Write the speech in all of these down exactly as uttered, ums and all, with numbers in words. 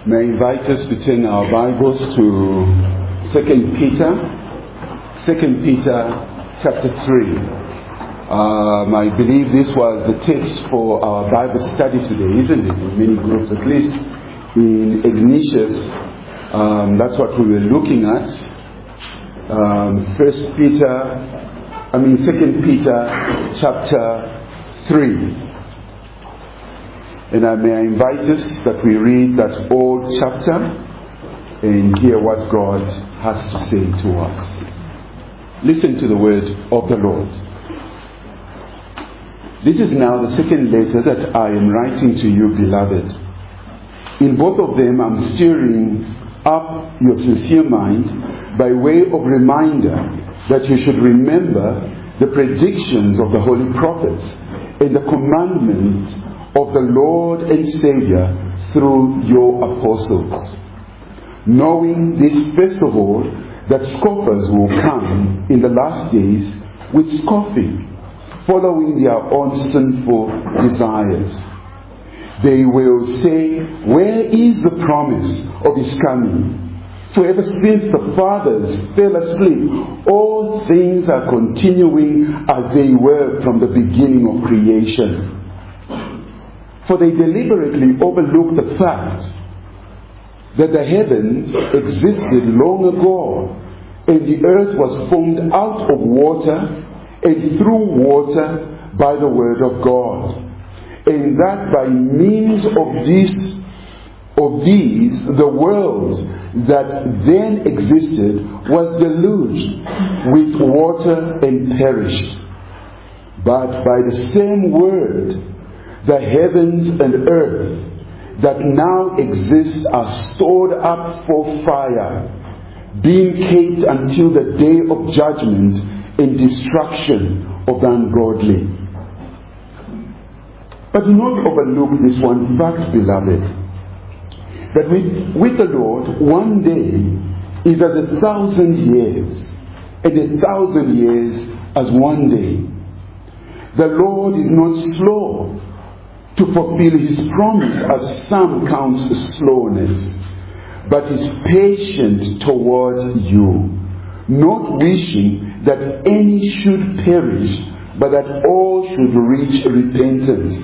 May I invite us to turn our Bibles to Second Peter, Second Peter chapter three. Um, I believe this was the text for our Bible study today, isn't it? In many groups, at least in Ignatius, um, that's what we were looking at. Um, First Peter, I mean Second Peter chapter three. And I may invite us that we read that old chapter and hear what God has to say to us. Listen to the word of the Lord. This is now the second letter that I am writing to you, beloved. In both of them, I'm stirring up your sincere mind by way of reminder that you should remember the predictions of the holy prophets and the commandment of the Lord and Savior through your apostles. Knowing this, first of all, that scoffers will come in the last days with scoffing, following their own sinful desires. They will say, where is the promise of his coming? For ever since the fathers fell asleep, all things are continuing as they were from the beginning of creation. For they deliberately overlooked the fact that the heavens existed long ago, and the earth was formed out of water and through water by the word of God, and that by means of this, of these, the world that then existed was deluged with water and perished. But by the same word, the heavens and earth that now exist are stored up for fire, being kept until the day of judgment and destruction of the ungodly. But do not overlook this one fact, beloved, that with, with the Lord, one day is as a thousand years, and a thousand years as one day. The Lord is not slow to fulfill his promise, as some count slowness, but is patient toward you, not wishing that any should perish, but that all should reach repentance.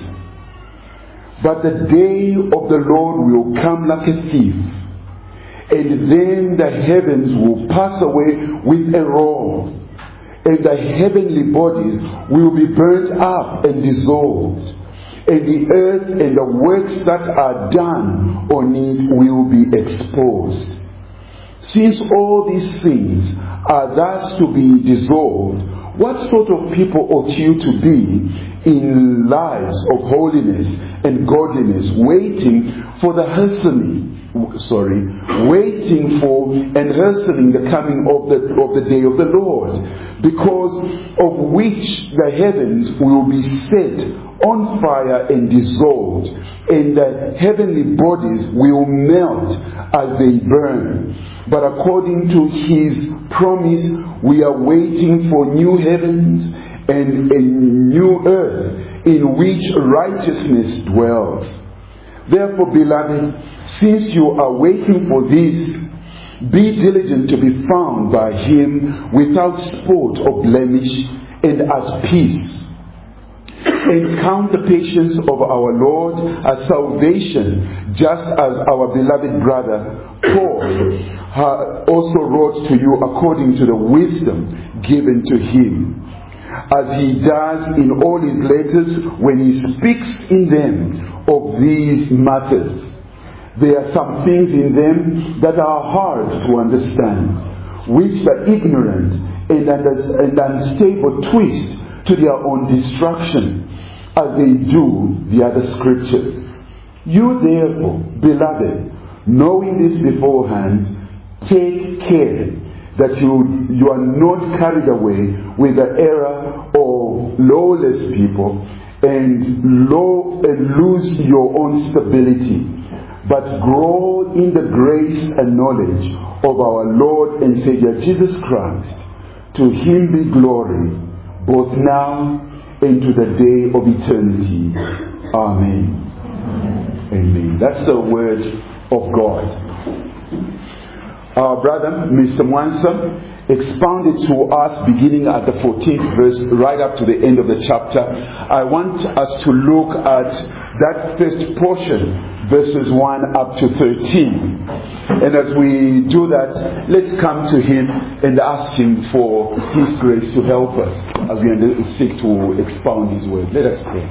But the day of the Lord will come like a thief, and then the heavens will pass away with a roar, and the heavenly bodies will be burnt up and dissolved, and the earth and the works that are done on it will be exposed. Since all these things are thus to be dissolved, what sort of people ought you to be in lives of holiness and godliness, waiting for the hastening, sorry, waiting for and hastening the coming of the of the day of the Lord, because of which the heavens will be set on fire and dissolved, and the heavenly bodies will melt as they burn. But according to his promise, we are waiting for new heavens and a new earth in which righteousness dwells. Therefore, beloved, since you are waiting for this, be diligent to be found by him without spot or blemish and at peace. And count the patience of our Lord as salvation, just as our beloved brother Paul also wrote to you according to the wisdom given to him, as he does in all his letters when he speaks in them of these matters. There are some things in them that are hard to understand, which the ignorant and, and unstable twist to their own destruction, as they do the other scriptures. You therefore, beloved, knowing this beforehand, take care that you, you are not carried away with the error of lawless people and, low, and lose your own stability, but grow in the grace and knowledge of our Lord and Savior Jesus Christ. To him be glory, both now and to the day of eternity. Amen. Amen. That's the word of God. Our brother, Mister Mwansa, expounded to us beginning at the fourteenth verse right up to the end of the chapter. I want us to look at that first portion, verses one up to thirteen. And as we do that, let's come to him and ask him for his grace to help us as we seek to expound his word. Let us pray.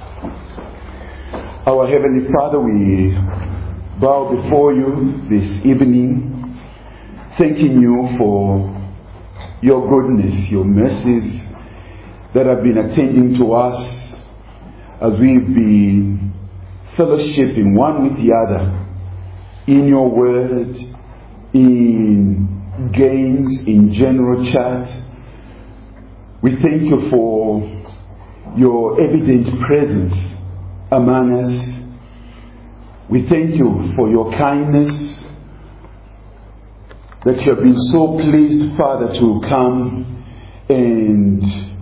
Our Heavenly Father, we bow before you this evening, thanking you for your goodness, your mercies that have been attending to us as we've been fellowshipping one with the other in your word, in games, in general chat. We thank you for your evident presence among us. We thank you for your kindness, that you have been so pleased, Father, to come and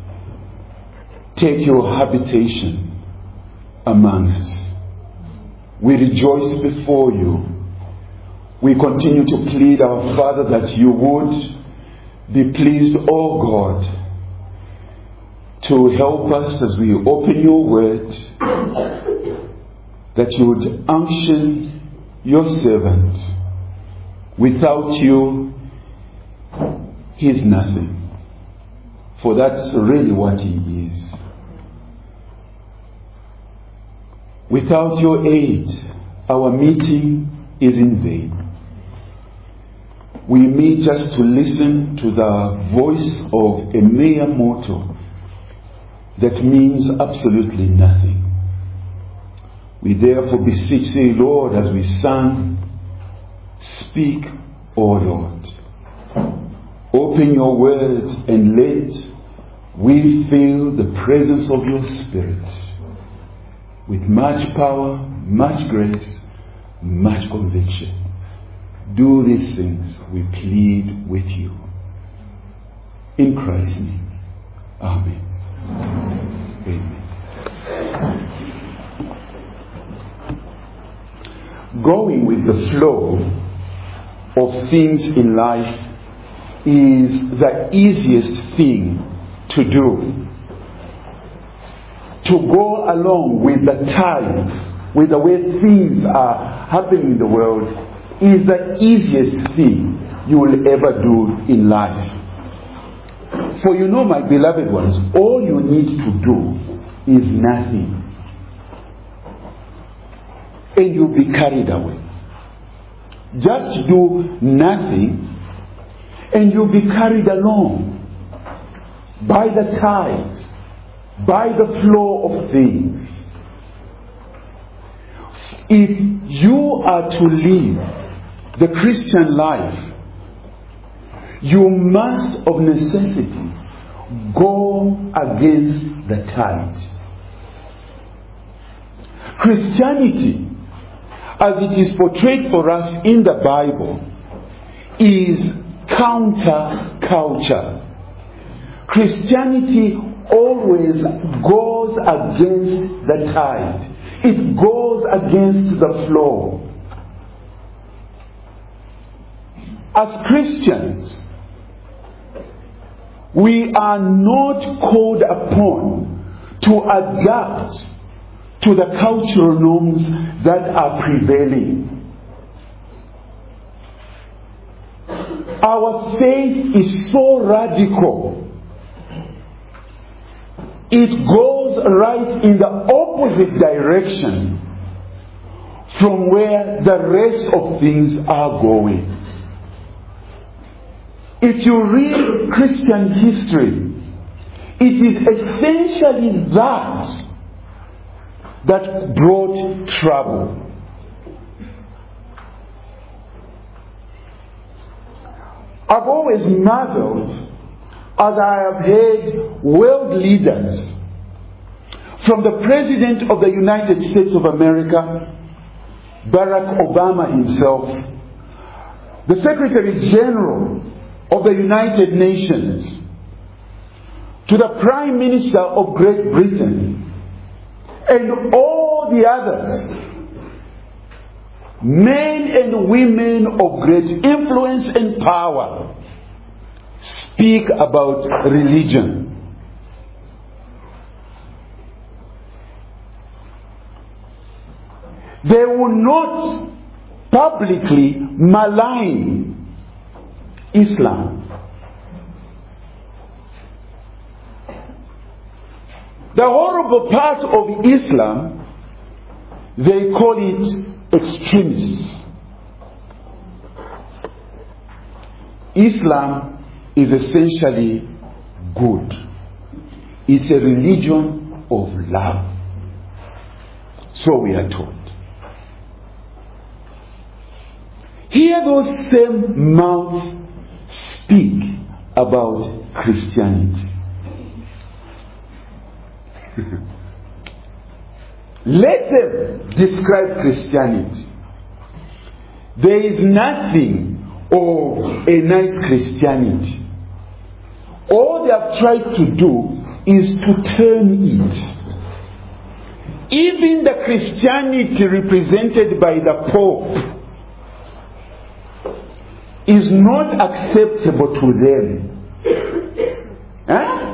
take your habitation among us. We rejoice before you. We continue to plead, our Father, that you would be pleased, O God, to help us as we open your word, that you would unction your servant. Without you, he is nothing. For that's really what he is. Without your aid, our meeting is in vain. We meet just to listen to the voice of a mere mortal that means absolutely nothing. We therefore beseech thee, Lord, as we sang, speak, O Lord. Open your word and let we feel the presence of your Spirit with much power, much grace, much conviction. Do these things, we plead with you. In Christ's name. Amen. Amen. Going with the flow of things in life is the easiest thing to do. To go along with the times, with the way things are happening in the world, is the easiest thing you will ever do in life. For you know, my beloved ones, all you need to do is nothing. And you'll be carried away. Just do nothing and you'll be carried along by the tide, by the flow of things. If you are to live the Christian life, you must of necessity go against the tide. Christianity, as it is portrayed for us in the Bible, is counter-culture. Christianity always goes against the tide. It goes against the flow. As Christians, we are not called upon to adapt to the cultural norms that are prevailing. Our faith is so radical. It goes right in the opposite direction from where the rest of things are going. If you read Christian history, it is essentially that that brought trouble. I've always marveled as I have heard world leaders, from the President of the United States of America, Barack Obama himself, the Secretary General of the United Nations, to the Prime Minister of Great Britain, and all the others, men and women of great influence and power speak about religion. They will not publicly malign Islam. The horrible part of Islam, they call it extremists. Islam is essentially good. It's a religion of love. So we are told. Here those same mouths speak about Christianity. Let them describe Christianity. There is nothing of a nice Christianity. All they have tried to do is to turn it. Even the Christianity represented by the Pope is not acceptable to them. Huh?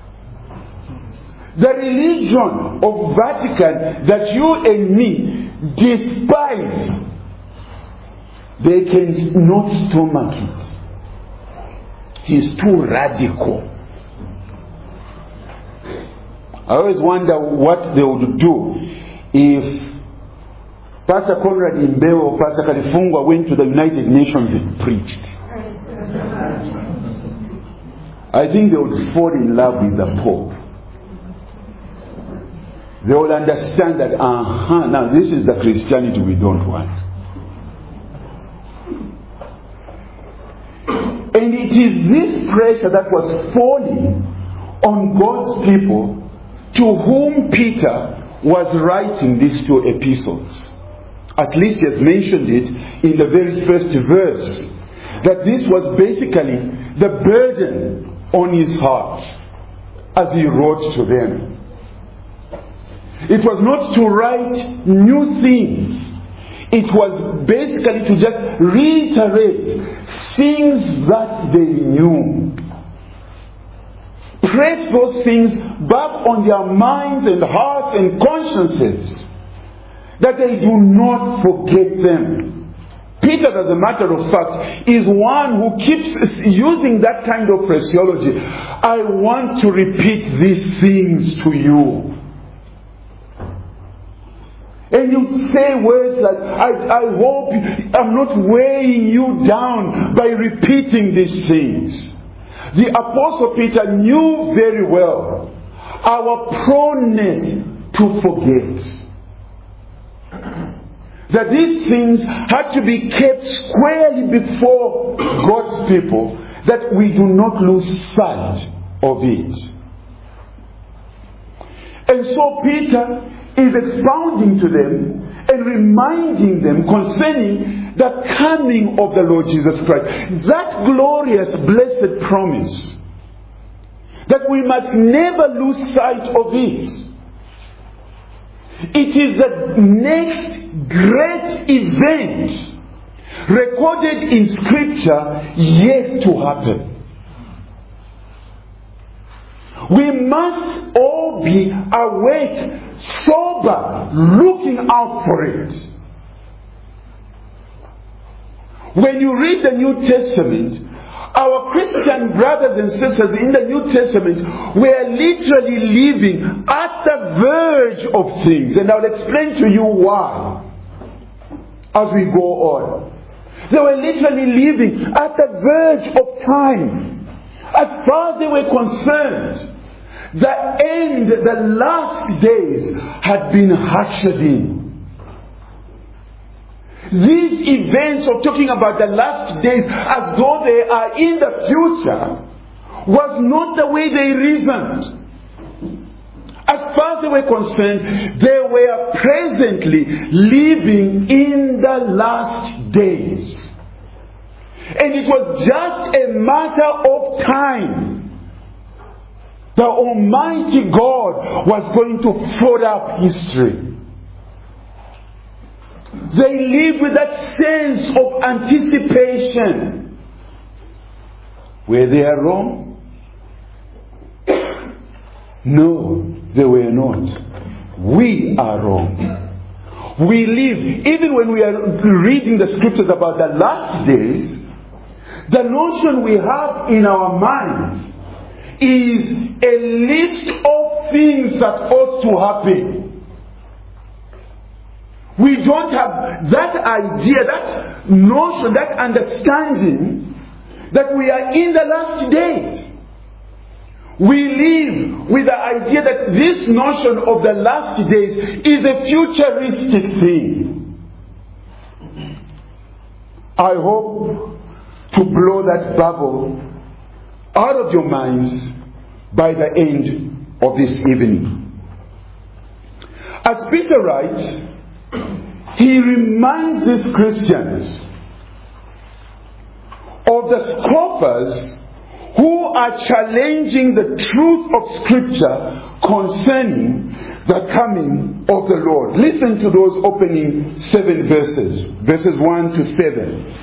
The religion of Vatican that you and me despise, they can not stomach it. He's too radical. I always wonder what they would do if Pastor Conrad Imbewe or Pastor Kalifungwa went to the United Nations and preached. I think they would fall in love with the Pope. They will understand that, uh-huh, now this is the Christianity we don't want. And it is this pressure that was falling on God's people to whom Peter was writing these two epistles. At least he has mentioned it in the very first verse, that this was basically the burden on his heart as he wrote to them. It was not to write new things. It was basically to just reiterate things that they knew. Press those things back on their minds and hearts and consciences, that they do not forget them. Peter, as a matter of fact, is one who keeps using that kind of phraseology. I want to repeat these things to you. And you say words like, I, I hope I'm not weighing you down by repeating these things. The Apostle Peter knew very well our proneness to forget. That these things had to be kept squarely before God's people, that we do not lose sight of it. And so Peter is expounding to them and reminding them concerning the coming of the Lord Jesus Christ. That glorious, blessed promise. That we must never lose sight of it. It is the next great event recorded in Scripture yet to happen. We must all be awake, sober, looking out for it. When you read the New Testament, our Christian brothers and sisters in the New Testament were literally living at the verge of things. And I'll explain to you why as we go on. They were literally living at the verge of time. As far as they were concerned, the end, the last days had been ushered in. These events of talking about the last days as though they are in the future was not the way they reasoned. As far as they were concerned, they were presently living in the last days. And it was just a matter of time. The Almighty God was going to fold up history. They live with that sense of anticipation. Were they wrong? No, they were not. We are wrong. We live, even when we are reading the scriptures about the last days, the notion we have in our minds is a list of things that ought to happen. We don't have that idea, that notion, that understanding that we are in the last days. We live with the idea that this notion of the last days is a futuristic thing. I hope to blow that bubble out of your minds by the end of this evening. As Peter writes, he reminds these Christians of the scoffers who are challenging the truth of Scripture concerning the coming of the Lord. Listen to those opening seven verses, verses one to seven.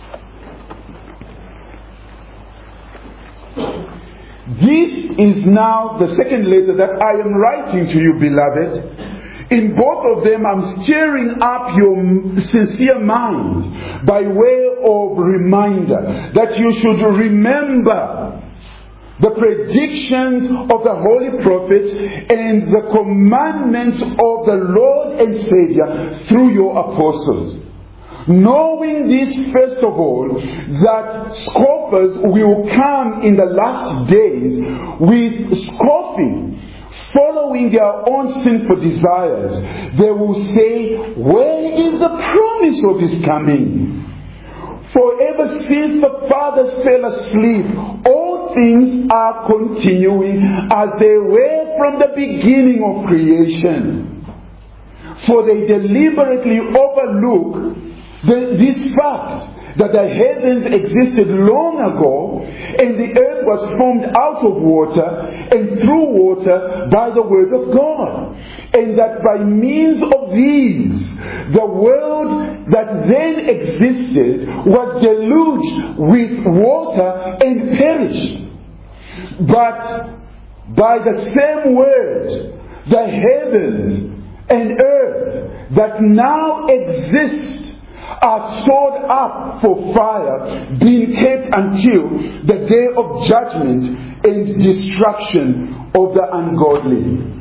This is now the second letter that I am writing to you, beloved. In both of them, I'm stirring up your sincere mind by way of reminder that you should remember the predictions of the holy prophets and the commandments of the Lord and Savior through your apostles. Knowing this, first of all, that scoffers will come in the last days with scoffing, following their own sinful desires. They will say, where is the promise of his coming? For ever since the fathers fell asleep, all things are continuing as they were from the beginning of creation. For they deliberately overlook the, this fact that the heavens existed long ago, and the earth was formed out of water and through water by the word of God, and that by means of these the world that then existed was deluged with water and perished. But by the same word, the heavens and earth that now exist are stored up for fire, being kept until the day of judgment and destruction of the ungodly.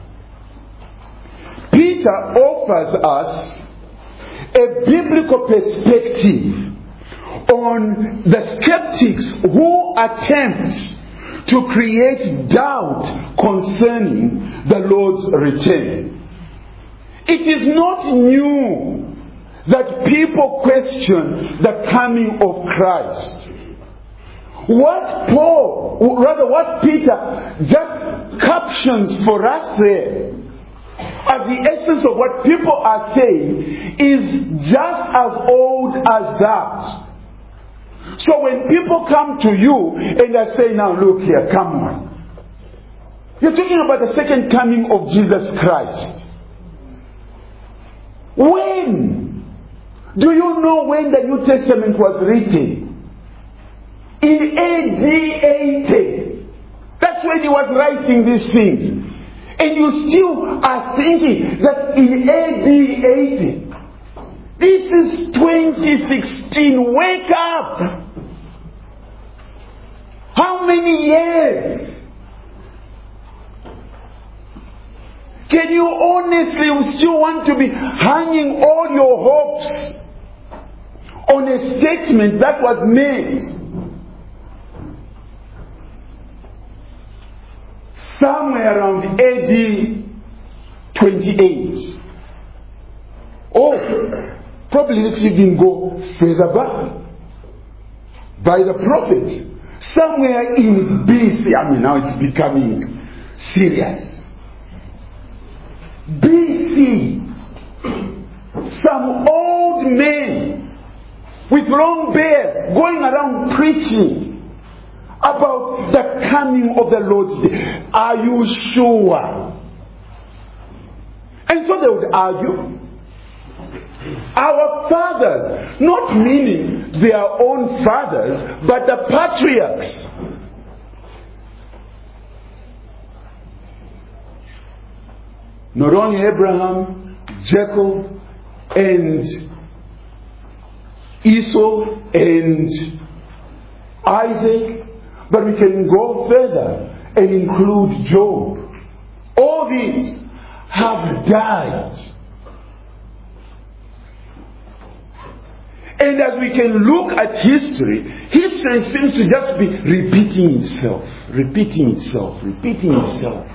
Peter offers us a biblical perspective on the skeptics who attempt to create doubt concerning the Lord's return. It is not new that people question the coming of Christ. What Paul, rather what Peter just captions for us there as the essence of what people are saying is just as old as that. So when people come to you and they say, now look here, come on. You're talking about the second coming of Jesus Christ. When? Do you know when the New Testament was written? In A D eighty. That's when he was writing these things. And you still are thinking that in A D eighty. This is twenty sixteen. Wake up! How many years? Can you honestly still want to be hanging all your hopes on a statement that was made somewhere around A D twenty-eight? Or probably let's even go further back. By the prophets, somewhere in B C, I mean now it's becoming serious. B C, some old men with long beards going around preaching about the coming of the Lord's day. Are you sure? And so they would argue Our fathers, not meaning their own fathers, but the patriarchs. Not only Abraham, Jacob, and Esau, and Isaac, but we can go further and include Job. All these have died. And as we can look at history, history seems to just be repeating itself, repeating itself, repeating itself.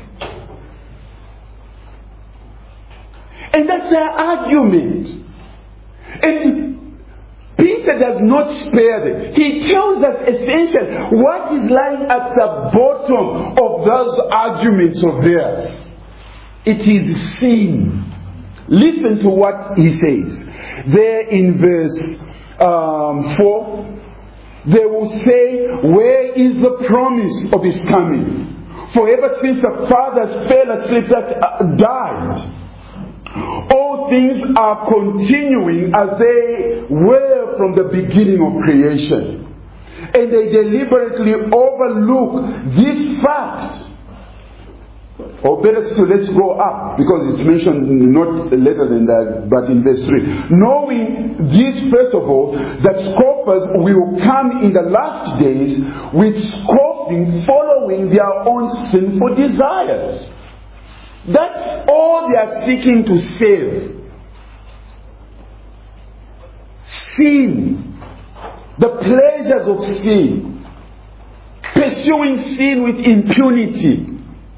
And that's their argument. And Peter does not spare them. He tells us essentially what is lying at the bottom of those arguments of theirs. It is sin. Listen to what he says. There in verse um, four, they will say, where is the promise of his coming? For ever since the fathers fell asleep that uh, died, all things are continuing as they were from the beginning of creation. And they deliberately overlook this fact. Or better still, let's go up, because it's mentioned not later than that, but in verse three. Knowing this, first of all, that scoffers will come in the last days with scoffing, following their own sinful desires. That's all they are seeking to save. Sin. The pleasures of sin. Pursuing sin with impunity.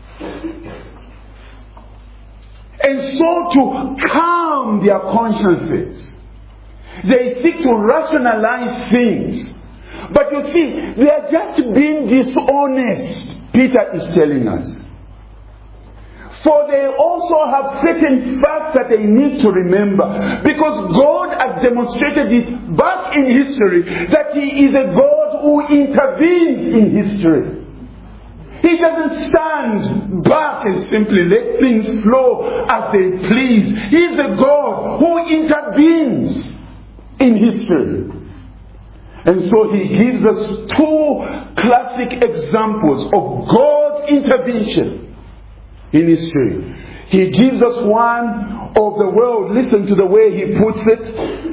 And so to calm their consciences, they seek to rationalize things. But you see, they are just being dishonest, Peter is telling us. For they also have certain facts that they need to remember. Because God has demonstrated it back in history that He is a God who intervenes in history. He doesn't stand back and simply let things flow as they please. He is a God who intervenes in history. And so He gives us two classic examples of God's intervention in history. He gives us one of the world. Listen to the way He puts it.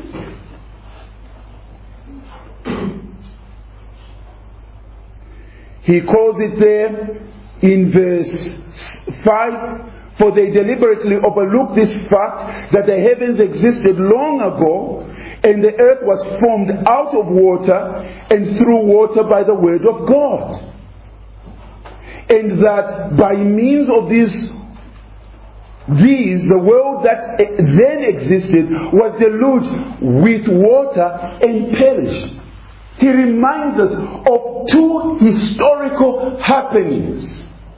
He calls it there in verse five, for they deliberately overlook this fact that the heavens existed long ago, and the earth was formed out of water and through water by the word of God. And that by means of these, these, the world that then existed was deluged with water and perished. He reminds us of two historical happenings.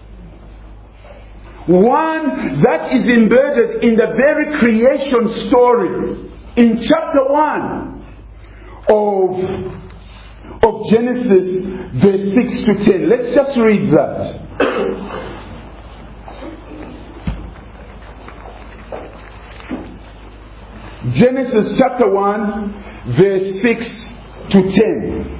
One that is embedded in the very creation story in chapter one of, of Genesis, verse six to ten. Let's just read that. Genesis chapter one, verse six to ten.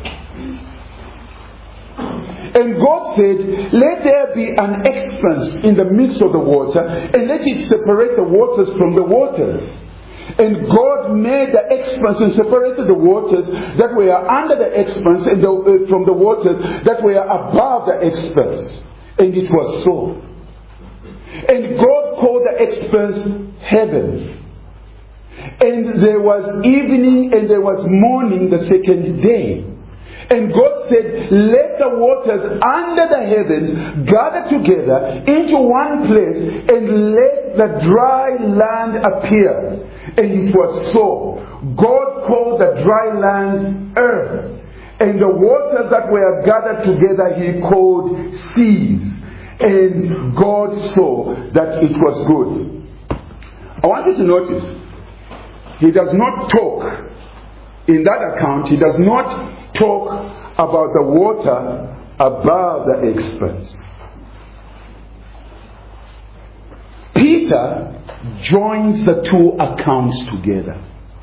And God said, let there be an expanse in the midst of the water, and let it separate the waters from the waters. And God made the expanse and separated the waters that were under the expanse and the, uh, from the waters that were above the expanse. And it was so. And God called the expanse heaven. And there was evening and there was morning the second day. And God said, let the waters under the heavens gather together into one place, and let the dry land appear. And it was so. God called the dry land earth, and the waters that were gathered together He called seas. And God saw that it was good. I want you to notice, He does not talk, in that account, He does not talk about the water above the expanse. Peter Peter joins the two accounts together.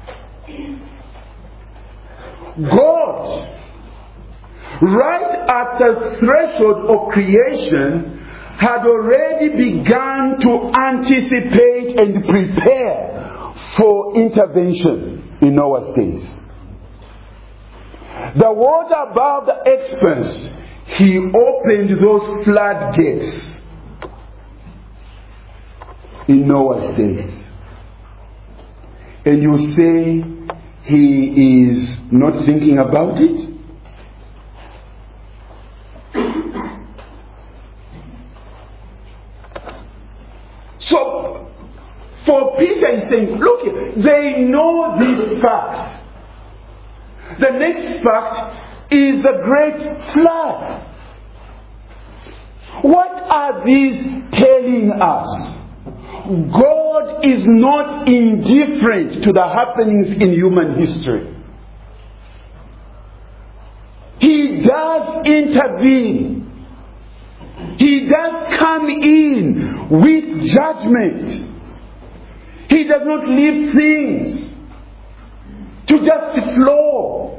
God, right at the threshold of creation, had already begun to anticipate and prepare for intervention in Noah's days. The water above the expanse, he opened those floodgates in Noah's days. And you say he is not thinking about it? So, for Peter is saying, look, they know this fact. The next fact is the great flood. What are these telling us? God is not indifferent to the happenings in human history. He does intervene. He does come in with judgment. He does not leave things to just flow.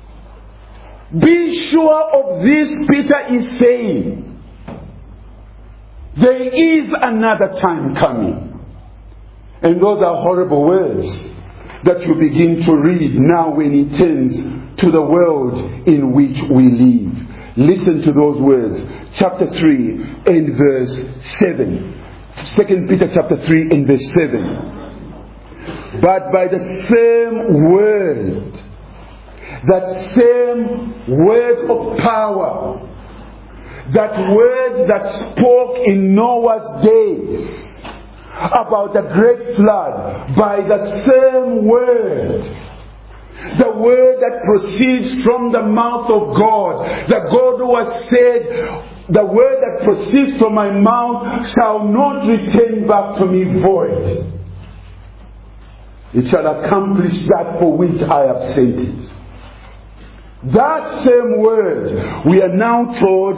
Be sure of this, Peter is saying. There is another time coming. And those are horrible words that you begin to read now when he turns to the world in which we live. Listen to those words. Chapter three and verse seven. Second Peter chapter three and verse seven. But by the same word, that same word of power, that word that spoke in Noah's days about the great flood, by the same word, the word that proceeds from the mouth of God, the God who has said, the word that proceeds from my mouth shall not return back to me void. It shall accomplish that for which I have sent it. That same word, we are now told,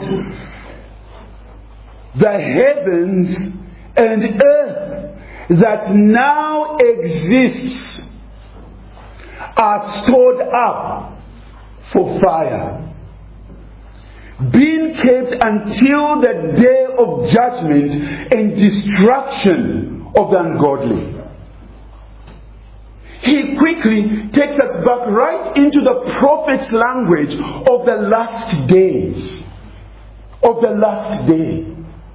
the heavens and earth that now exists are stored up for fire, being kept until the day of judgment and destruction of the ungodly. He quickly takes us back right into the prophet's language of the last days. Of the last day.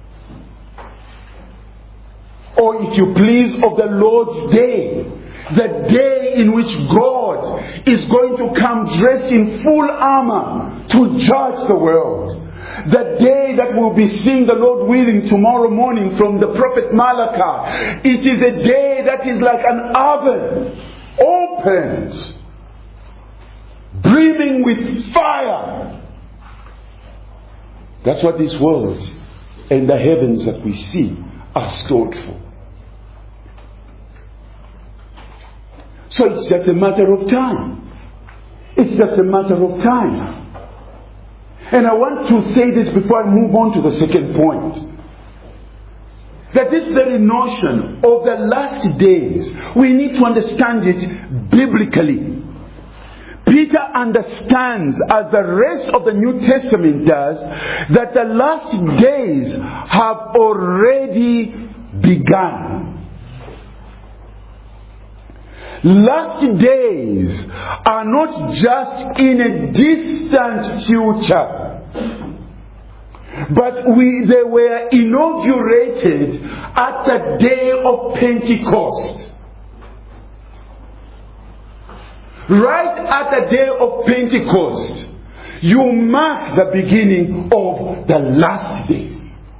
Or if you please, of the Lord's day. The day in which God is going to come dressed in full armor to judge the world. The day that we'll be seeing the Lord willing tomorrow morning from the prophet Malachi. It is a day that is like an oven. Opened, brimming with fire. That's what this world and the heavens that we see are stored for. So it's just a matter of time. It's just a matter of time. And I want to say this before I move on to the second point. That this very notion of the last days, we need to understand it biblically. Peter understands, as the rest of the New Testament does, that the last days have already begun. Last days are not just in a distant future. But we, they were inaugurated at the day of Pentecost. Right at the day of Pentecost, you mark the beginning of the last days.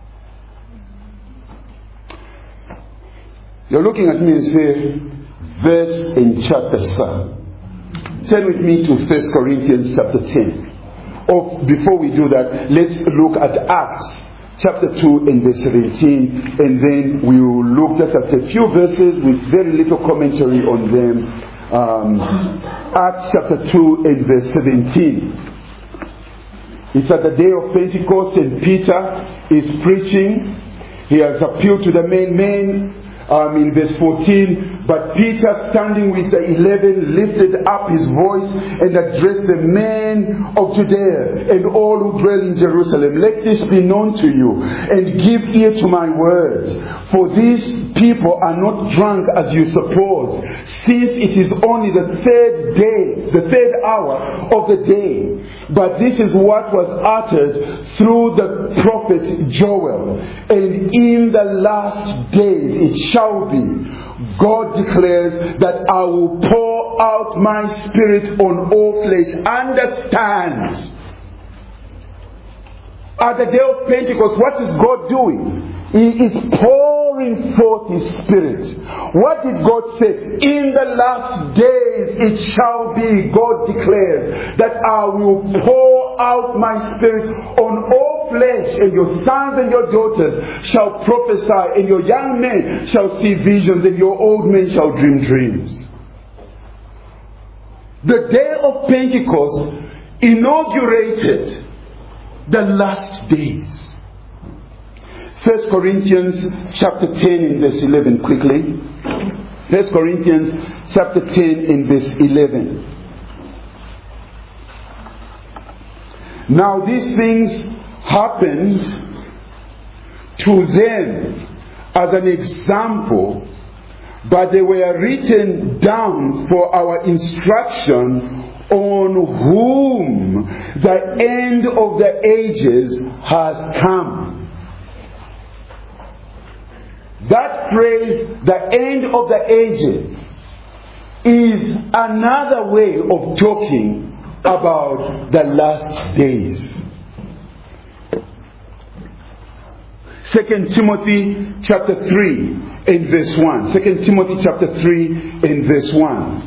You're looking at me and say, verse and chapter, sir. Turn with me to First Corinthians chapter ten. Or before we do that, let's look at Acts chapter two and verse seventeen, and then we will look just at a few verses with very little commentary on them. Um, Acts chapter two and verse seventeen. It's at the day of Pentecost and Peter is preaching. He has appealed to the main men. Um, in verse fourteen, but Peter, standing with the eleven, lifted up his voice and addressed the men of Judea and all who dwell in Jerusalem. Let this be known to you, and give ear to my words. For these people are not drunk as you suppose, since it is only the third day, the third hour of the day. But this is what was uttered through the prophet Joel. And in the last days it shall be, God declares, that I will pour out my spirit on all flesh. Understand, at the day of Pentecost, what is God doing? He is pouring forth His Spirit. What did God say? In the last days it shall be, God declares, that I will pour out my Spirit on all flesh, and your sons and your daughters shall prophesy, and your young men shall see visions, and your old men shall dream dreams. The day of Pentecost inaugurated the last days. First Corinthians chapter ten in verse eleven, quickly. First Corinthians chapter ten in verse eleven. Now these things happened to them as an example, but they were written down for our instruction, on whom the end of the ages has come. That phrase, the end of the ages, is another way of talking about the last days. Second Timothy chapter three and verse one. Second Timothy chapter three and verse one.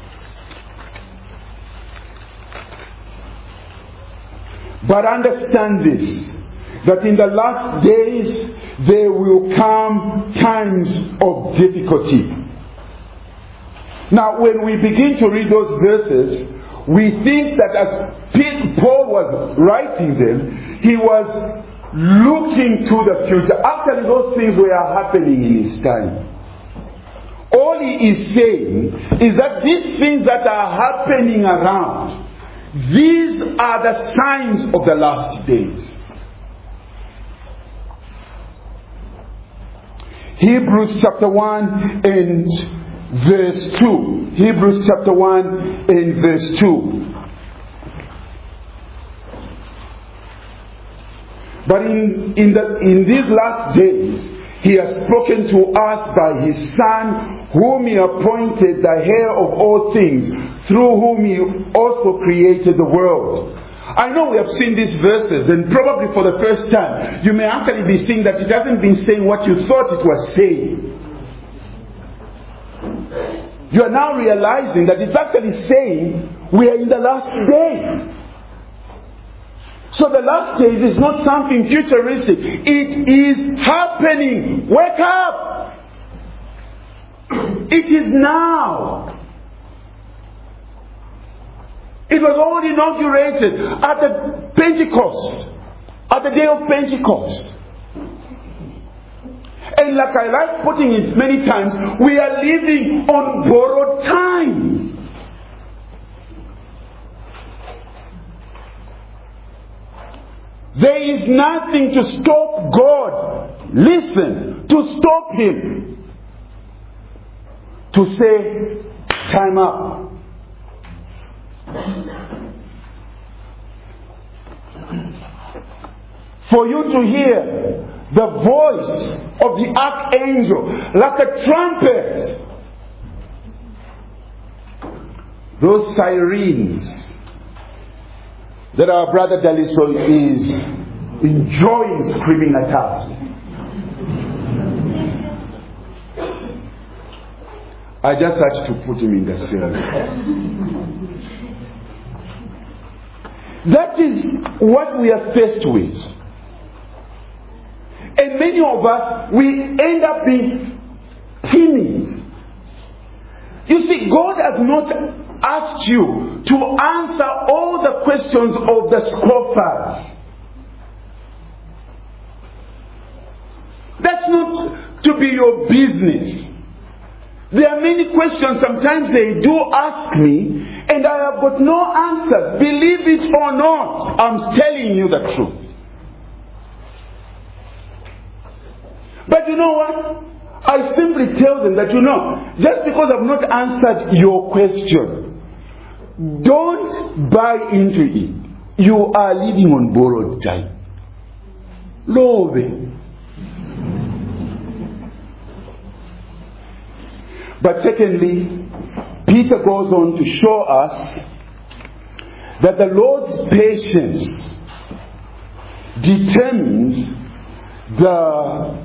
But understand this, that in the last days there will come times of difficulty. Now, when we begin to read those verses, we think that as Paul was writing them, he was looking to the future. Actually, those things were happening in his time. All he is saying is that these things that are happening around, these are the signs of the last days. Hebrews chapter one and verse two. Hebrews chapter one and verse two. But in, in, the, in these last days, He has spoken to us by His Son, whom He appointed the heir of all things, through whom He also created the world. I know we have seen these verses, and probably for the first time, you may actually be seeing that it hasn't been saying what you thought it was saying. You are now realizing that it's actually saying we are in the last days. So the last days is not something futuristic. It is happening. Wake up! It is now. It was all inaugurated at the Pentecost, at the day of Pentecost. And like I like putting it many times, we are living on borrowed time. There is nothing to stop God. Listen, to stop Him. To say, time up. For you to hear the voice of the archangel like a trumpet. Those sirens that our brother Daliso is enjoying screaming at us. I just had to put him in the cell. That is what we are faced with. And many of us, we end up being timid. You see, God has not asked you to answer all the questions of the scoffers. That's not to be your business. There are many questions sometimes they do ask me, and I have got no answers. Believe it or not, I'm telling you the truth. But you know what? I simply tell them that, you know, just because I've not answered your question, don't buy into it. You are living on borrowed time. Love. But secondly, Peter goes on to show us that the Lord's patience determines the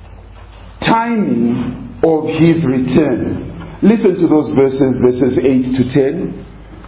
timing of his return. Listen to those verses, verses eight to ten.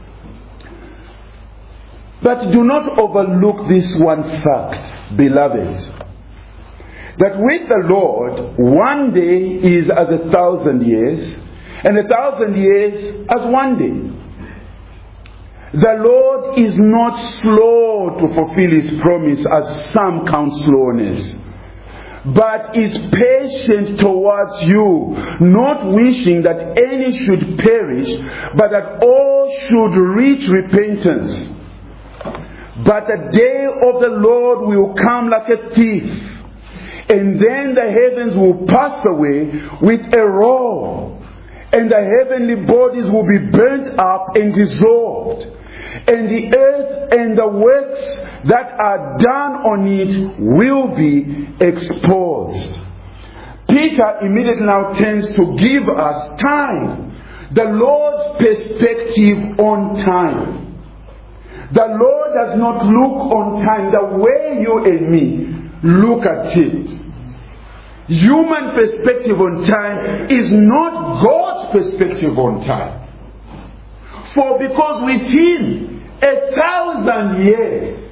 But do not overlook this one fact, beloved, that with the Lord, one day is as a thousand years, and a thousand years as one day. The Lord is not slow to fulfill his promise, as some count slowness, but is patient towards you, not wishing that any should perish, but that all should reach repentance. But the day of the Lord will come like a thief, and then the heavens will pass away with a roar, and the heavenly bodies will be burnt up and dissolved, and the earth and the works that are done on it will be exposed. Peter immediately now tends to give us time, the Lord's perspective on time. The Lord does not look on time the way you and me look at it. Human perspective on time is not God's perspective on time. For because with him, a thousand years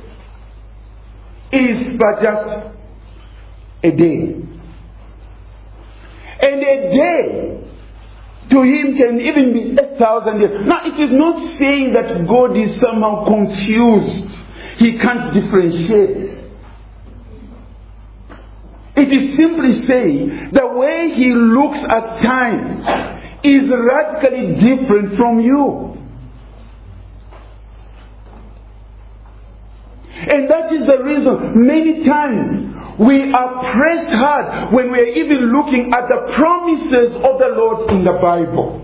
is but just a day. And a day to him can even be a thousand years. Now, it is not saying that God is somehow confused. He can't differentiate. It is simply saying the way he looks at time is radically different from you. And that is the reason many times we are pressed hard when we are even looking at the promises of the Lord in the Bible.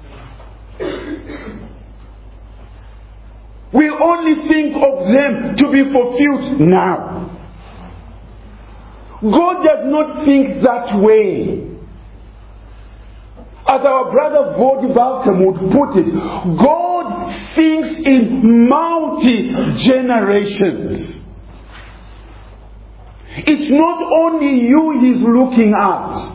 We only think of them to be fulfilled now. God does not think that way. As our brother Gordie Balcom would put it, God thinks in multi-generations. It's not only you he's looking at.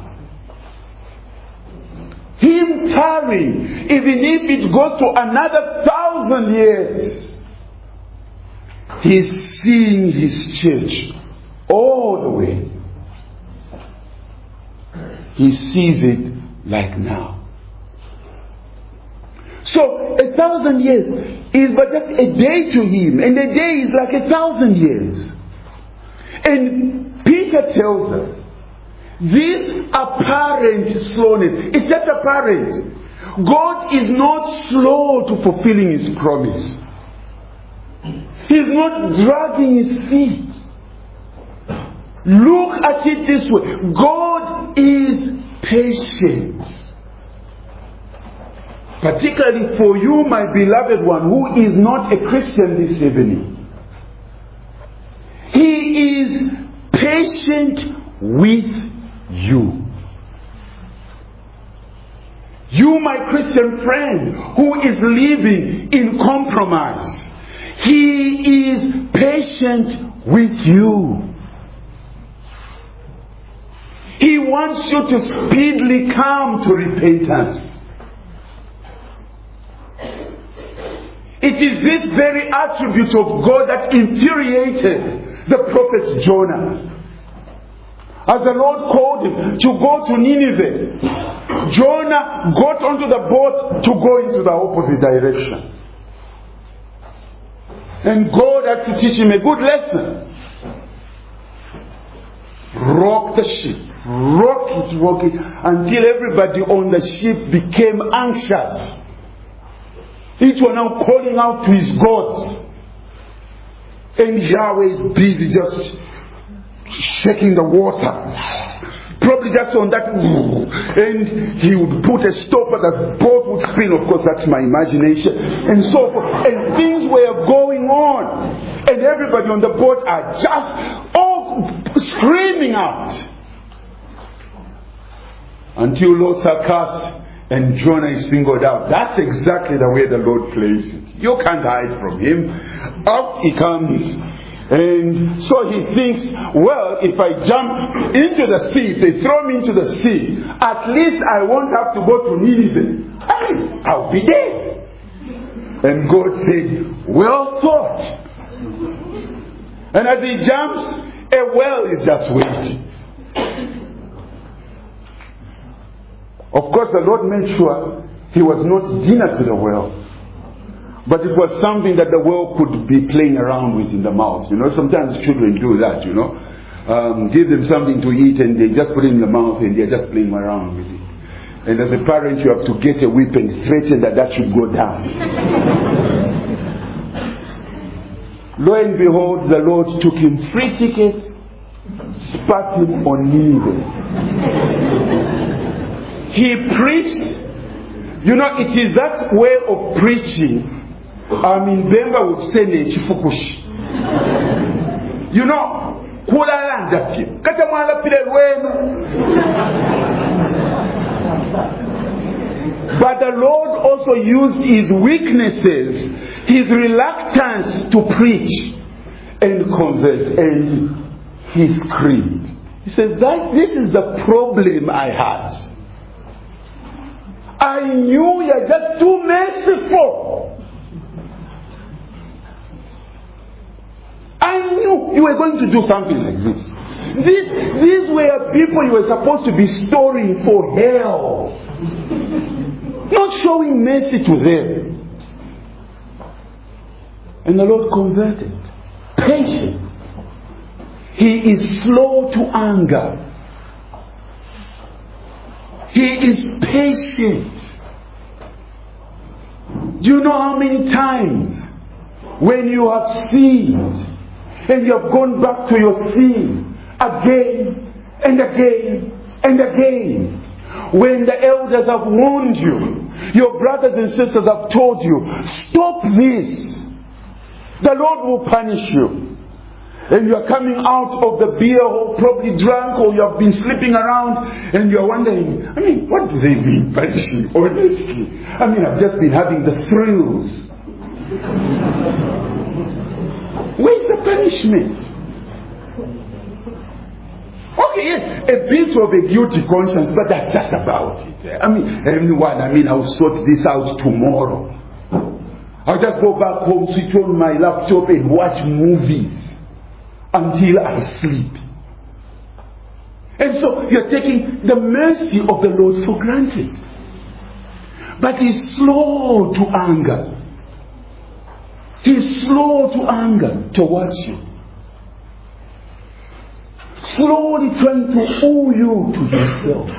Him tarrying, even if it goes to another thousand years, he's seeing his church all the way. He sees it like now. So a thousand years is but just a day to him, and a day is like a thousand years. And Peter tells us this apparent slowness, it's just apparent. God is not slow to fulfilling his promise. He's not dragging his feet. Look at it this way. God is patient. Particularly for you, my beloved one, who is not a Christian this evening. He is patient with you. You, my Christian friend, who is living in compromise. He is patient with you. He wants you to speedily come to repentance. It is this very attribute of God that infuriated the prophet Jonah. As the Lord called him to go to Nineveh, Jonah got onto the boat to go into the opposite direction. And God had to teach him a good lesson. Rock the ship. rock it, rock it, until everybody on the ship became anxious. Each one now calling out to his gods. And Yahweh is busy just shaking the water. Probably just on that, and he would put a stopper, the boat would spin. Of course, that's my imagination, and so forth. And things were going on, and everybody on the boat are just all screaming out until Lord cast and Jonah is singled out. That's exactly the way the Lord plays it. You can't hide from him. Out he comes. And so he thinks, well, if I jump into the sea, if they throw me into the sea, at least I won't have to go to Nineveh. I mean, I'll be dead. And God said, well thought. And as he jumps, a well is just waiting. Of course, the Lord made sure he was not dinner to the well. But it was something that the well could be playing around with in the mouth. You know, sometimes children do that, you know. Um, give them something to eat and they just put it in the mouth and they're just playing around with it. And as a parent, you have to get a whip and threaten that that should go down. Lo and behold, the Lord took him free ticket, spat him on Nineveh. He preached. You know, it is that way of preaching. I mean, Bemba would say ne chifukushi. You know, kulalanda pye. Kata mwala pile lwenu. But the Lord also used his weaknesses, his reluctance to preach and convert, and he screamed. He said, that this is the problem I had. I knew you're just too merciful. I knew you were going to do something like this. These, these were people you were supposed to be storing for hell. Not showing mercy to them. And the Lord converted. Patient. He is slow to anger. He is patient. Do you know how many times when you have sinned and you have gone back to your sin again and again and again? When the elders have warned you, your brothers and sisters have told you, stop this. The Lord will punish you. And you are coming out of the beer hall probably drunk, or you have been sleeping around and you are wondering, I mean, what do they mean punishing? Honestly, I mean, I've just been having the thrills. Where's the punishment? Okay, yes, a bit of a guilty conscience, but that's just about it. I mean, everyone, I mean, I'll sort this out tomorrow. I'll just go back home, switch on my laptop and watch movies until I sleep. And so you're taking the mercy of the Lord for granted. But he's slow to anger. He's slow to anger towards you. Slowly trying to owe you to himself.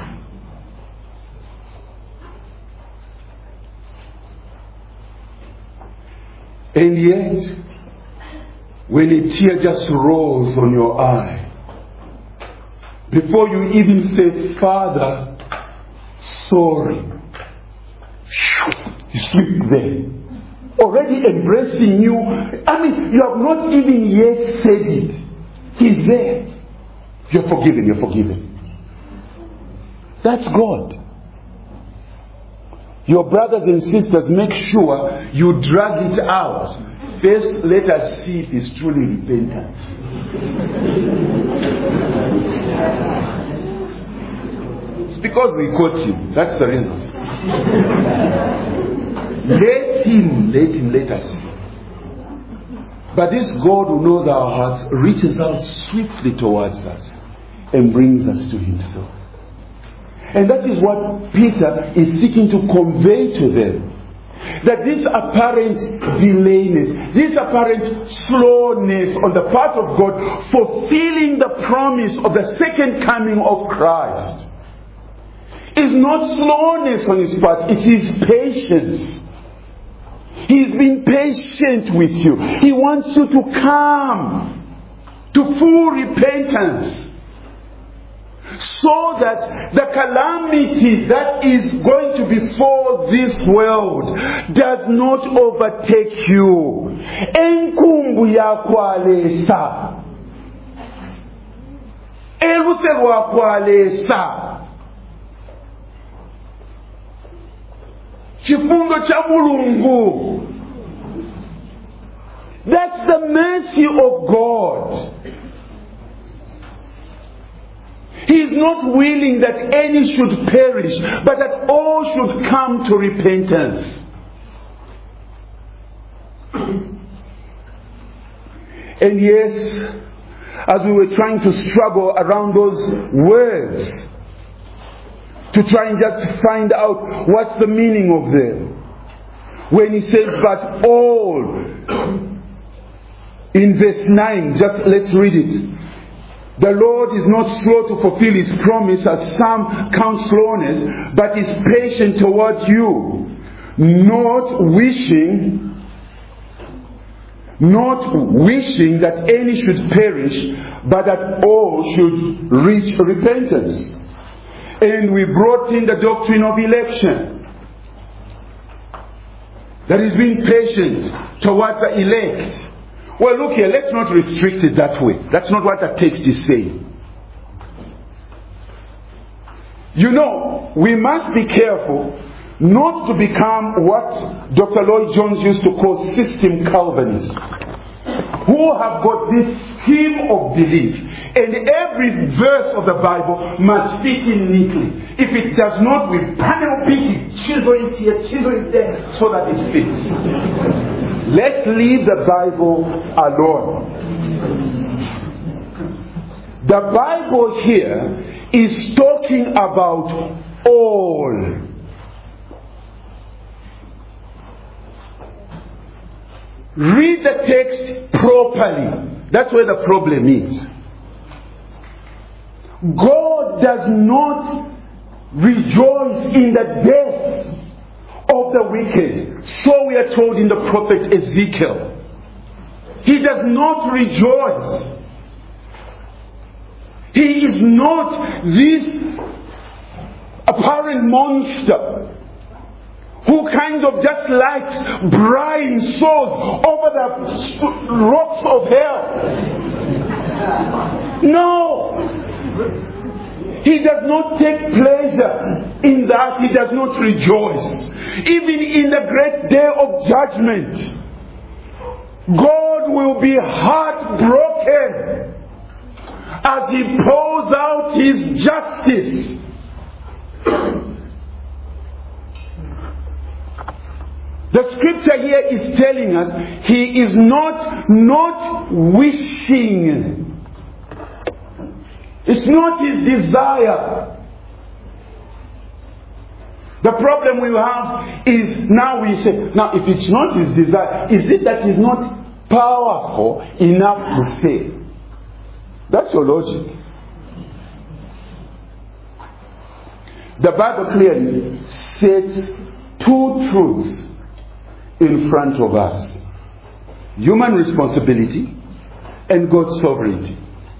And yet, when a tear just rolls on your eye, before you even say, Father, sorry, you sleep there, already embracing you. I mean, you have not even yet said it. He's there. You're forgiven, you're forgiven. That's God. Your brothers and sisters, make sure you drag it out. First, let us see if he's truly repentant. It's because we caught him. That's the reason. Let him, let him, let us see. But this God who knows our hearts reaches out swiftly towards us and brings us to himself. And that is what Peter is seeking to convey to them. that this apparent delayness, this apparent slowness on the part of God fulfilling the promise of the second coming of Christ is not slowness on his part, it is patience. He's been patient with you. He wants you to come to full repentance, so that the calamity that is going to befall this world does not overtake you. Enkumbu yakwalesa. Eluse lwakwalesa. Chifundo cha Mulungu. That's the mercy of God. He is not willing that any should perish, but that all should come to repentance. And yes, as we were trying to struggle around those words, to try and just find out what's the meaning of them, when he says, but all, in verse nine, just let's read it. The Lord is not slow to fulfill his promise, as some count slowness, but is patient towards you, not wishing, not wishing that any should perish, but that all should reach repentance. And we brought in the doctrine of election, that is being patient towards the elect. Well, look here, let's not restrict it that way. That's not what the text is saying. You know, we must be careful not to become what Doctor Lloyd Jones used to call system Calvinists, who have got this scheme of belief, and every verse of the Bible must fit in neatly. If it does not, we panel beat it, chisel it here, chisel it there, so that it fits. Let's leave the Bible alone. The Bible here is talking about all. Read the text properly. That's where the problem is. God does not rejoice in the death of the wicked. So we are told in the prophet Ezekiel. He does not rejoice. He is not this apparent monster who kind of just likes brine souls over the rocks of hell. No! He does not take pleasure in that. He does not rejoice. Even in the great day of judgment, God will be heartbroken as He pours out His justice. The scripture here is telling us He is not not wishing. It's not His desire. The problem we have is now we say, now if it's not His desire, is it that He's not powerful enough to say? That's your logic. The Bible clearly sets two truths in front of us: human responsibility and God's sovereignty.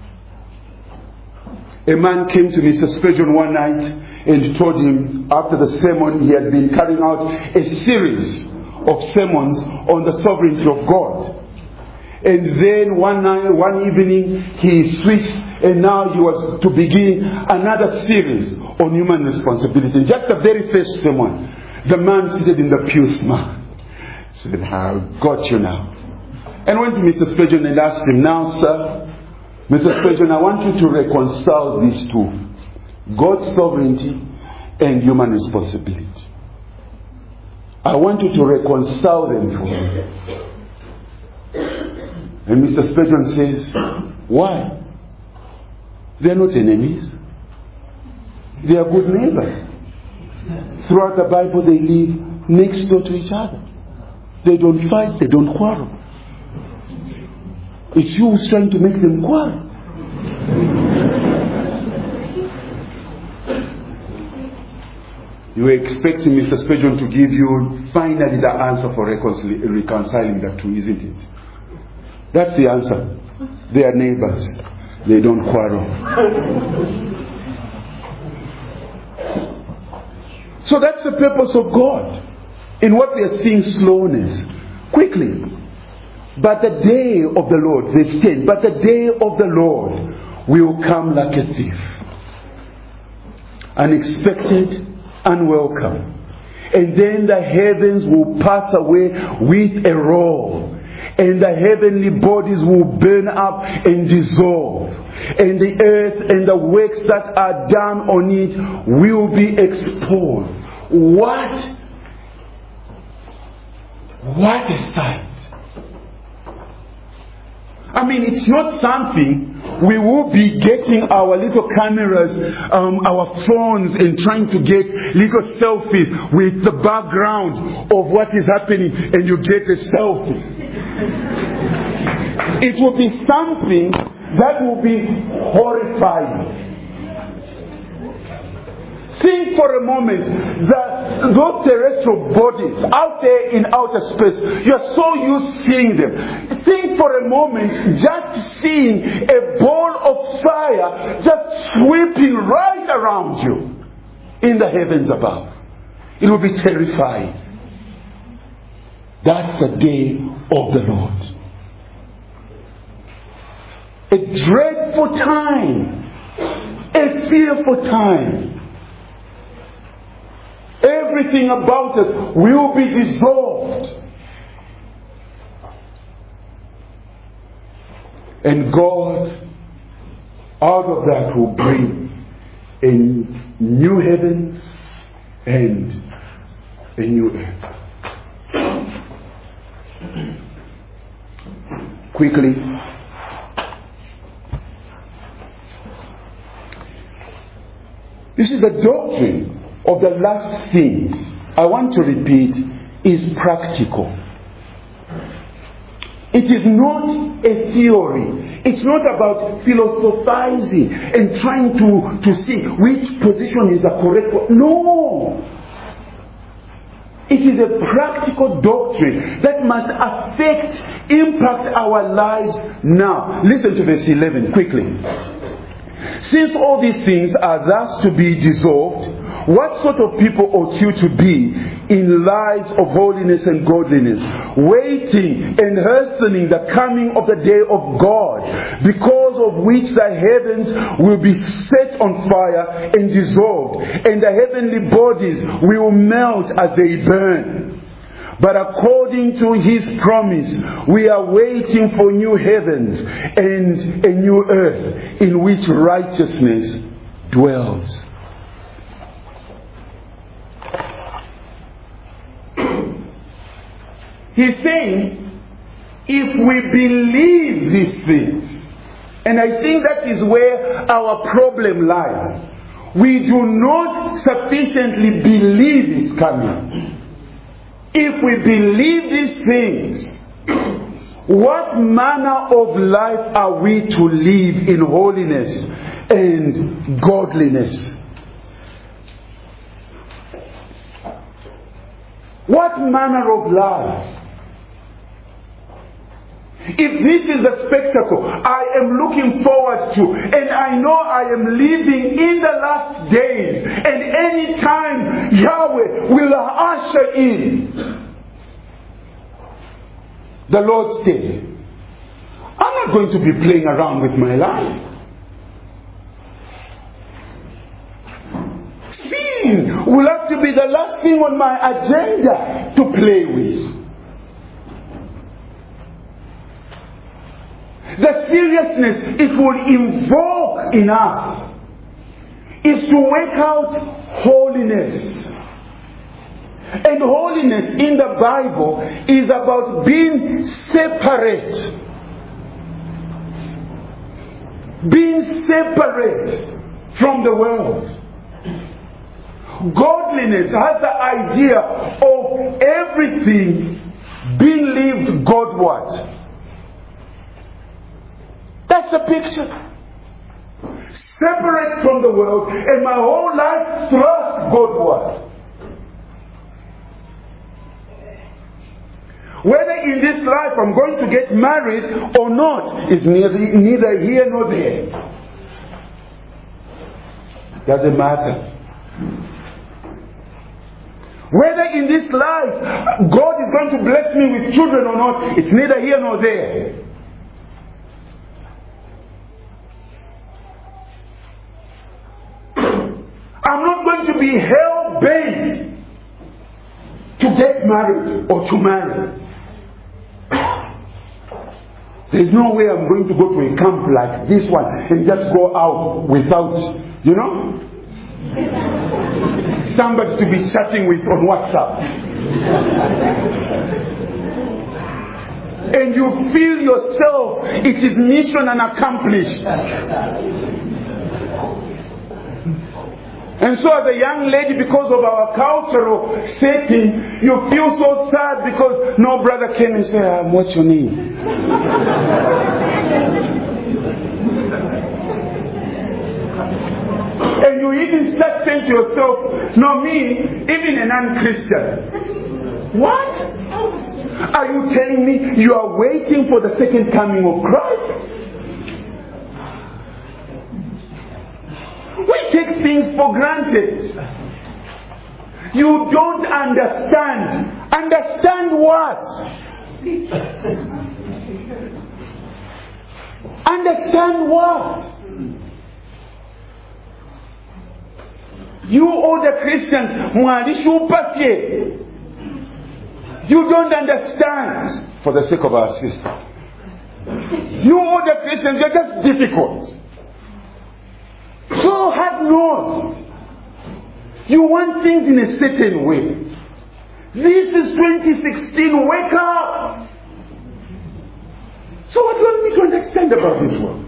A man came to Mister Spurgeon one night and told him, after the sermon, he had been carrying out a series of sermons on the sovereignty of God. And then one night, one evening, he switched, and now he was to begin another series on human responsibility. Just the very first sermon, the man seated in the pew smiled. Said, I've got you now. And went to Mister Spurgeon and asked him, now, sir, Mister Spurgeon, I want you to reconcile these two: God's sovereignty and human responsibility. I want you to reconcile them for me. And Mister Spurgeon says, why? They're not enemies. They are good neighbors. Throughout the Bible they live next door to each other. They don't fight, they don't quarrel. It's you who's trying to make them quarrel. You were expecting Mister Spurgeon to give you finally the answer for reconcil- reconciling the two, isn't it? That's the answer. They are neighbors. They don't quarrel. So that's the purpose of God. In what we are seeing, slowness. Quickly. But the day of the Lord, verse ten, but the day of the Lord will come like a thief. Unexpected, unwelcome. And then the heavens will pass away with a roar. And the heavenly bodies will burn up and dissolve. And the earth and the works that are done on it will be exposed. What? What a sight. I mean, it's not something we will be getting our little cameras, um, our phones, and trying to get little selfies with the background of what is happening, and you get a selfie. It will be something that will be horrifying. Think for a moment that those terrestrial bodies out there in outer space, you're so used to seeing them. Think for a moment just seeing a ball of fire just sweeping right around you in the heavens above. It will be terrifying. That's the day of the Lord. A dreadful time. A fearful time. Everything about us will be dissolved. And God, out of that, will bring a new heavens and a new earth. Quickly, this is the doctrine of the last things. I want to repeat, is practical. It is not a theory. It's not about philosophizing and trying to, to see which position is the correct one. No. It is a practical doctrine that must affect, impact our lives now. Listen to verse eleven quickly. Since all these things are thus to be dissolved, what sort of people ought you to be in lives of holiness and godliness, waiting and hastening the coming of the day of God, because of which the heavens will be set on fire and dissolved, and the heavenly bodies will melt as they burn? But according to His promise, we are waiting for new heavens and a new earth in which righteousness dwells. He's saying, if we believe these things, and I think that is where our problem lies. We do not sufficiently believe His coming. If we believe these things, what manner of life are we to live in holiness and godliness? What manner of life? If this is the spectacle I am looking forward to, and I know I am living in the last days, and any time Yahweh will usher in the Lord's day, I'm not going to be playing around with my life. Sin will have to be the last thing on my agenda to play with. The seriousness it will invoke in us is to work out holiness. And holiness in the Bible is about being separate. Being separate from the world. Godliness has the idea of everything being lived Godward. That's the picture. Separate from the world, and my whole life thrust Godward. Whether in this life I'm going to get married or not is neither, neither here nor there. Doesn't matter. Whether in this life God is going to bless me with children or not, it's neither here nor there. I'm not going to be hell-bent to get married or to marry. There's no way I'm going to go to a camp like this one and just go out without, you know, somebody to be chatting with on WhatsApp. And you feel yourself, it is mission unaccomplished. And so as a young lady, because of our cultural setting, you feel so sad because no brother came and said, um, what's your name? And you even start saying to yourself, no, me, even a non-Christian. What? Are you telling me you are waiting for the second coming of Christ? We take things for granted. You don't understand. Understand what? Understand what? You older Christians, you don't understand. For the sake of our sister, you older Christians, you're just difficult. So hard-nosed. You want things in a certain way. This is twenty sixteen. Wake up. So what do you want me to understand about this world?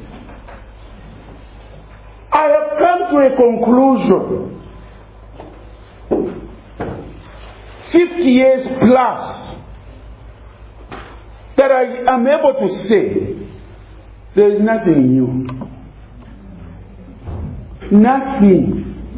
I have come to a conclusion. Fifty years plus that I am able to say there is nothing new. Nothing.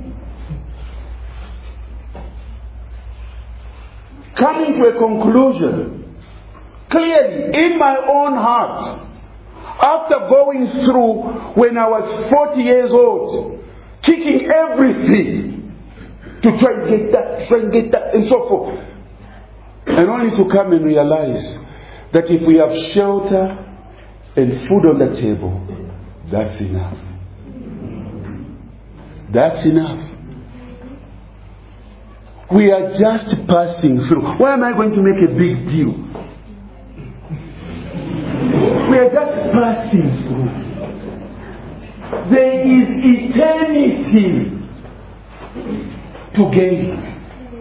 Coming to a conclusion, clearly in my own heart, after going through when I was forty years old, kicking everything to try and get that, try and get that, and so forth, and only to come and realize that if we have shelter and food on the table, that's enough. That's enough. We are just passing through. Why am I going to make a big deal? We are just passing through. There is eternity to gain.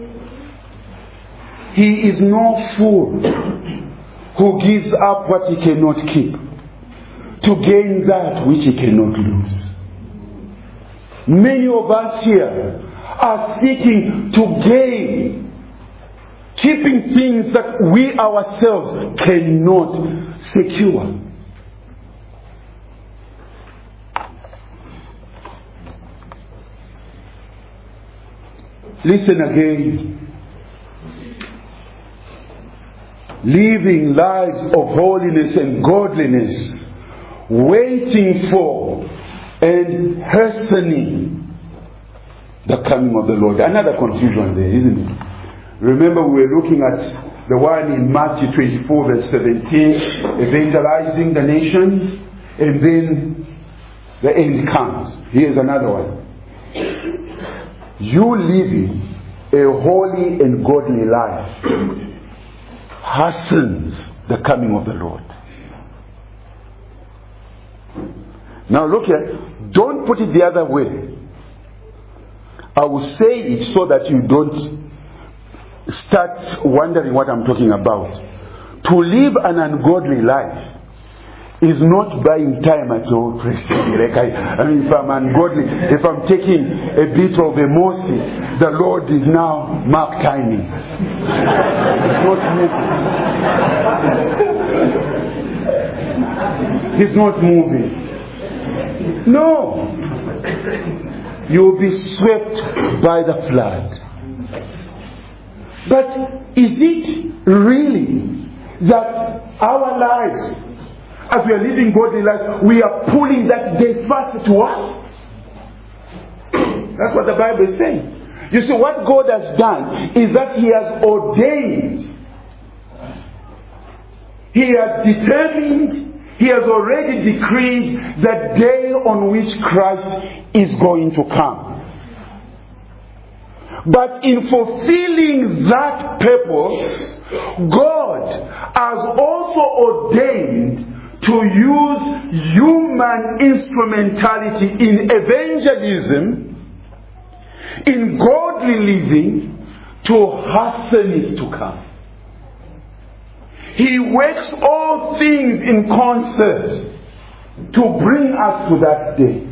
He is no fool who gives up what he cannot keep to gain that which he cannot lose. Many of us here are seeking to gain, keeping things that we ourselves cannot secure. Listen again. Living lives of holiness and godliness, waiting for and hastening the coming of the Lord. Another confusion there, isn't it? Remember, we were looking at the one in Matthew twenty-four, verse seventeen, evangelizing the nations, and then the end comes. Here's another one. You living a holy and godly life hastens the coming of the Lord. Now look here, don't put it the other way. I will say it so that you don't start wondering what I'm talking about. To live an ungodly life is not buying time at all. Praise God. Like I, I mean, if I'm ungodly, if I'm taking a bit of emotion, the Lord is now mark timing. It's not moving. He's not moving. No. You will be swept by the flood. But is it really that our lives, as we are living godly lives, we are pulling that day fast to us? That's what the Bible is saying. You see, what God has done is that He has ordained, He has determined, He has already decreed the day on which Christ is going to come. But in fulfilling that purpose, God has also ordained to use human instrumentality in evangelism, in godly living, to hasten it to come. He works all things in concert to bring us to that day.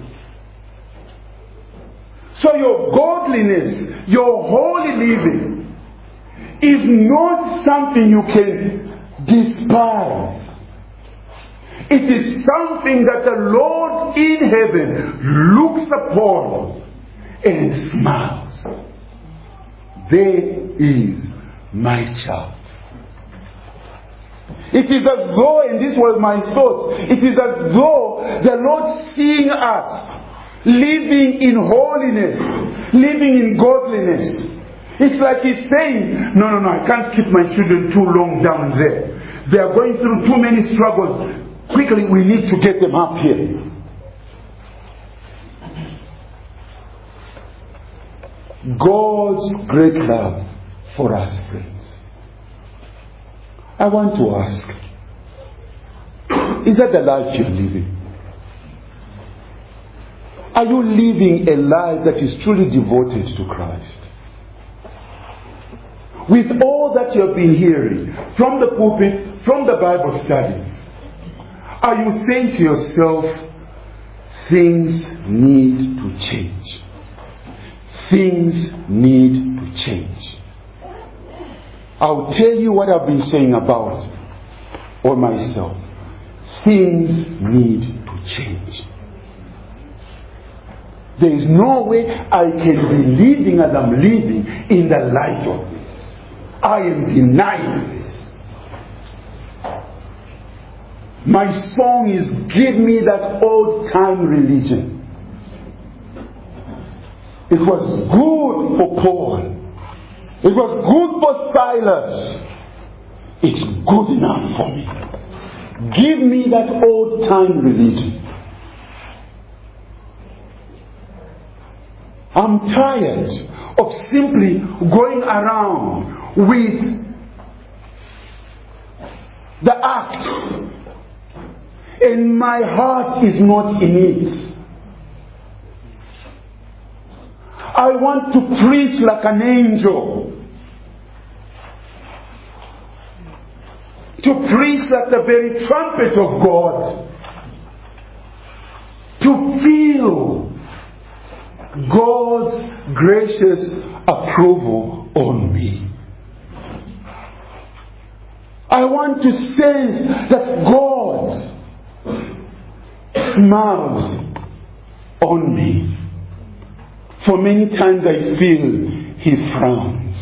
So your godliness, your holy living, is not something you can despise. It is something that the Lord in heaven looks upon and smiles. There is my child. It is as though, and this was my thought, it is as though the Lord seeing us living in holiness, living in godliness. It's like He's saying, no, no, no, I can't keep my children too long down there. They are going through too many struggles. Quickly, we need to get them up here. God's great love for us, friends. I want to ask, is that the life you're living? Are you living a life that is truly devoted to Christ? With all that you have been hearing from the pulpit, from the Bible studies, are you saying to yourself, things need to change? Things need to change. I'll tell you what I've been saying about or myself. Things need to change. There is no way I can be living as I'm living in the light of this. I am denying this. My song is, give me that old time religion. It was good for Paul. It was good for Silas. It's good enough for me. Give me that old time religion. I'm tired of simply going around with the act, and my heart is not in it. I want to preach like an angel, to preach like the very trumpet of God, to feel God's gracious approval on me. I want to sense that God smiles on me. For many times I feel He frowns.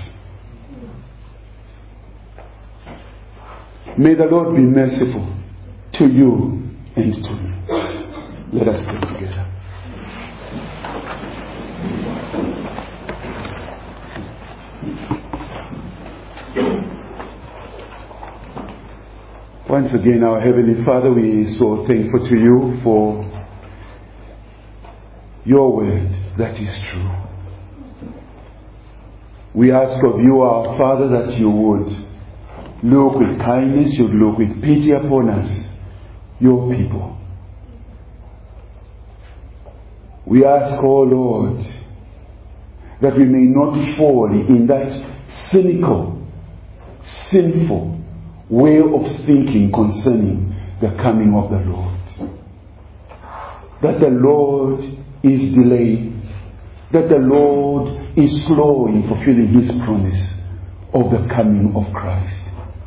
May the Lord be merciful to you and to me. Let us pray together. Once again, our Heavenly Father, we are so thankful to you for your word that is true. We ask of you, our Father, that you would look with kindness, you would look with pity upon us, your people. We ask, oh Lord, that we may not fall in that cynical, sinful way of thinking concerning the coming of the Lord. That the Lord is delayed. That the Lord is slow in fulfilling His promise of the coming of Christ.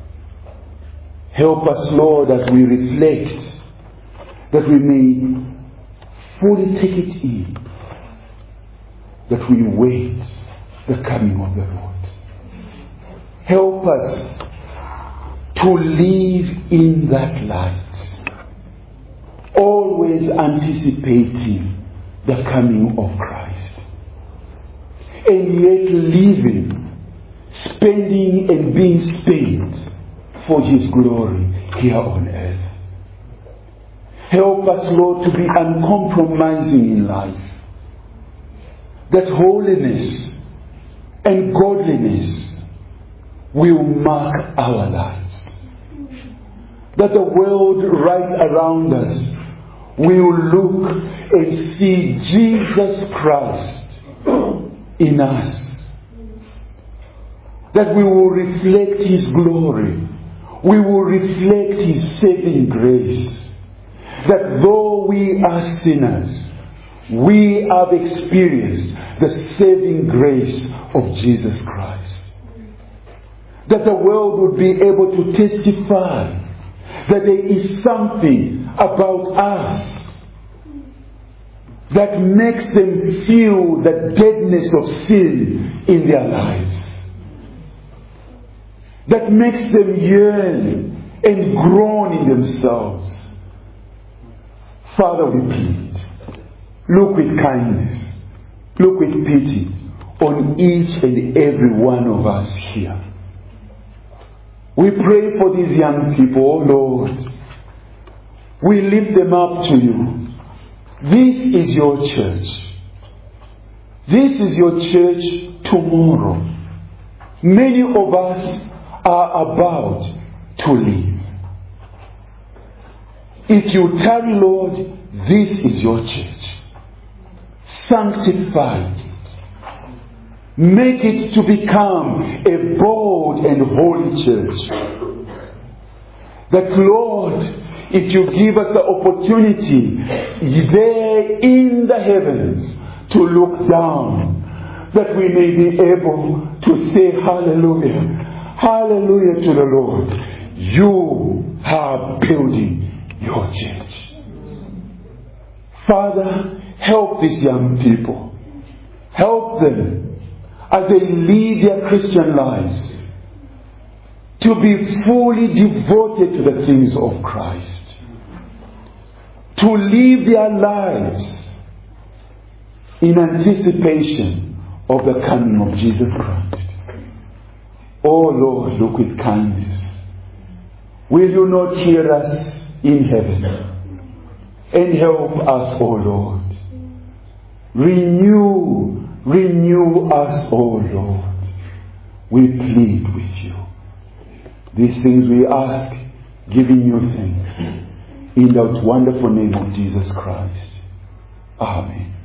Help us, Lord, as we reflect, that we may fully take it in, that we wait the coming of the Lord. Help us to live in that light, always anticipating the coming of Christ, and yet living, spending and being spent for His glory here on earth. Help us, Lord, to be uncompromising in life, that holiness and godliness will mark our lives, that the world right around us will look and see Jesus Christ in us, that we will reflect His glory, we will reflect His saving grace, that though we are sinners, we have experienced the saving grace of Jesus Christ. That the world would be able to testify that there is something about us that makes them feel the deadness of sin in their lives, that makes them yearn and groan in themselves. Father, we plead, look with kindness, look with pity on each and every one of us here. We pray for these young people, oh Lord. We lift them up to You. This is Your church. This is Your church tomorrow. Many of us are about to leave. If You tarry, Lord, this is Your church. Sanctify it. Make it to become a bold and holy church. That, Lord, if You give us the opportunity there in the heavens to look down, that we may be able to say hallelujah, hallelujah to the Lord. You are building Your church. Father, help these young people. Help them as they lead their Christian lives to be fully devoted to the things of Christ, to live their lives in anticipation of the coming of Jesus Christ. Oh Lord, look with kindness. Will You not hear us in heaven and help us, oh Lord? Renew Renew us, O Lord. We plead with You. These things we ask, giving You thanks. In the wonderful name of Jesus Christ. Amen.